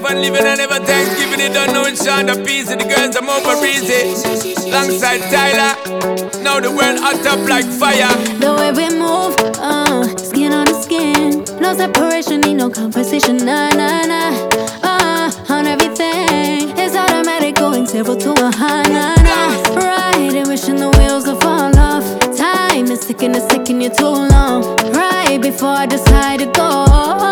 and living and never Thanksgiving. It don't know it's Shonda Peasy. The girls I'm over easy. Alongside Tyler. Now the world hot up like fire. The way we move, skin on the skin. No separation, need no compensation. Nah, nah, nah. On everything. It's automatic, going 0 to 100. Nah, nah. Right, and wishing the wheels will fall off. Time is ticking, it's taking you too long. Right before I decide to go.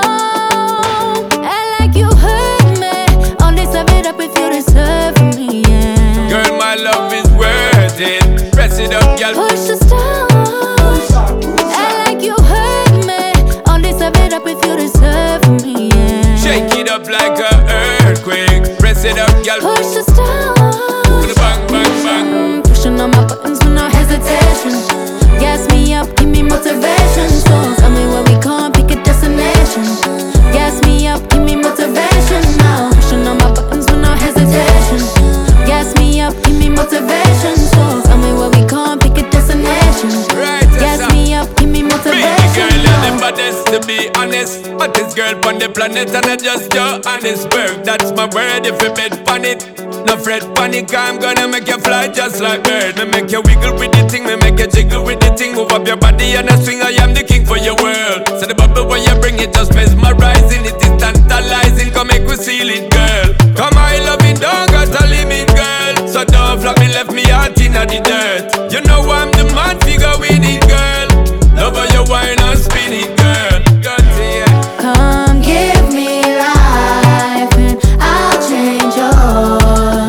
I like you hurt me. Only serve it up if you deserve me, yeah. Girl, my love is worth it. Press it up, girl. Push the stop. I like you hurt me. Only serve it up if you deserve me, yeah. Shake it up like an earthquake. Press it up, girl. Push the stop. Bang, bang, bang. Pushing on my buttons with no hesitation. Gas me up, give me motivation. So tell me where we going, pick a destination. Gas me up, give me motivation now. Pushing on my buttons with no hesitation. Gas me up, give me motivation. So tell me where we going, pick a destination. Right, gas me up, give me motivation. Baby girl, you're the baddest, to be honest. Hottest girl on the planet, and I just your honest word. That's my word, if you bet on it. No fret, panic, I'm gonna make you fly just like bird. Me make you wiggle with the thing, me make you jiggle with the thing. Move up your body and I swing, I am the king for your world. So the bubble when you bring it just mesmerizing. It is tantalizing, come make we seal it, girl. Come I love it, don't got a limit, girl. So don't flop me, left me out in the dirt. You know I'm the man figure with it, girl. Love how you wine and spin it, girl. Got to you. Come give me life and I'll change your.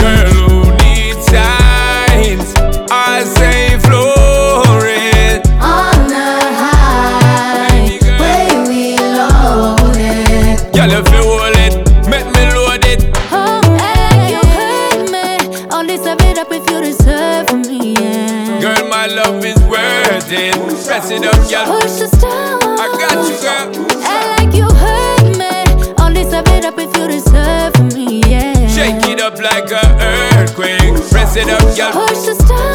I say flourish on the high, way we loaded. Girl, if you hold it, make me load it. Oh, hey, you hurt me. Only serve it up if you deserve me, yeah. Girl, my love is worth it. Press it up, girl. Push the stop. I got you, girl. I like you hurt me. Only serve it up if you deserve me, yeah. Shake it up like an earthquake. Press it up, girl. Push the stop.